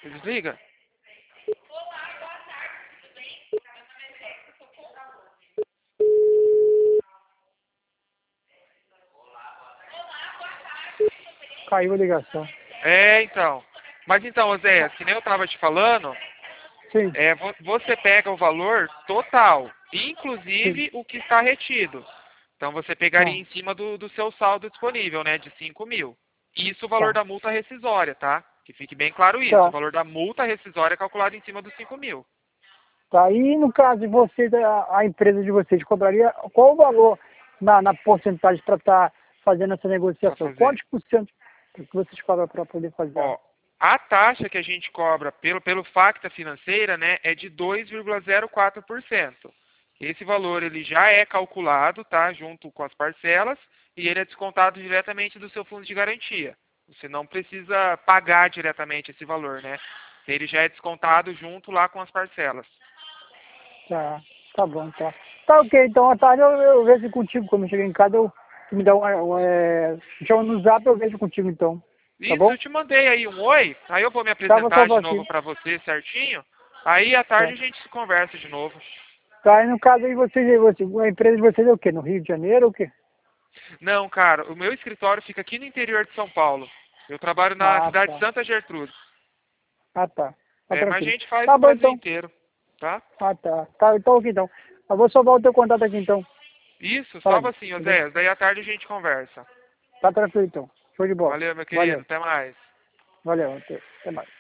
Você desliga? Caiu a ligação. Então. Mas então, Oséias, que nem eu tava te falando, Sim, você pega o valor total, sim. inclusive o que está retido. Então você pegaria Tá, em cima do seu saldo disponível, né, de 5.000. Isso o valor tá. da multa rescisória, tá? Que fique bem claro isso. O Tá, valor da multa rescisória é calculado em cima dos 5.000. tá. E no caso de vocês, a empresa de vocês cobraria qual o valor na porcentagem para estar fazendo essa Para negociação? fazer. Quantos por cento que vocês cobram para poder fazer? Ó, a taxa que a gente cobra pelo Facta Financeira, né, é de 2,04%. Esse valor ele já é calculado, tá, junto com as parcelas, e ele é descontado diretamente do seu fundo de garantia. Você não precisa pagar diretamente esse valor, né? Ele já é descontado junto lá com as parcelas. Tá, tá bom, tá. Tá ok, então à tarde eu vejo contigo. Quando eu chegar em casa, tu me dá chama no zap, eu vejo contigo então. Tá Isso, bom? eu te mandei aí um oi, aí eu vou me Tá, vou apresentar de salvar novo aqui. para você certinho, aí à Tá. tarde a gente se conversa de novo. Tá, e no caso aí a empresa de vocês é o quê? No Rio de Janeiro ou o quê? Não, cara, o meu escritório fica aqui no interior de São Paulo. Eu trabalho na Ah, cidade de tá. Santa Gertrudes. Ah, tá. Tá Mas a tranquilo. gente faz Tá no bom Brasil então. inteiro, tá? Ah, tá. Tá, então ok então. Eu vou salvar o teu contato aqui então. Isso, Fala salva aí. assim, Entendeu? Oséias. Daí à tarde a gente conversa. Tá tranquilo então. Show de bola. Valeu, meu querido. Valeu. Até mais. Valeu. Até mais.